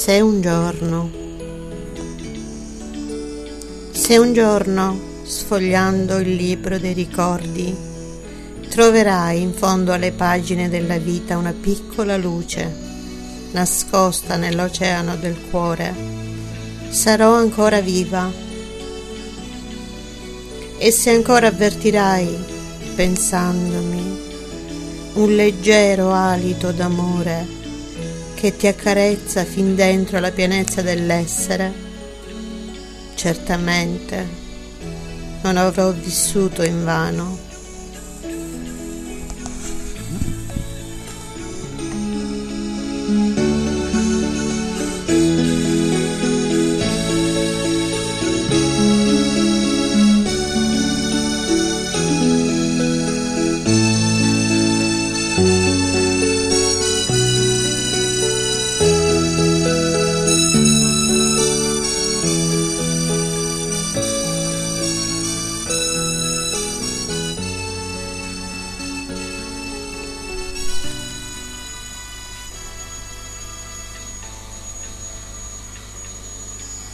Se un giorno, sfogliando il libro dei ricordi, troverai in fondo alle pagine della vita una piccola luce, nascosta nell'oceano del cuore, sarò ancora viva. E se ancora avvertirai, pensandomi, un leggero alito d'amore che ti accarezza fin dentro la pienezza dell'essere, certamente non avrò vissuto invano.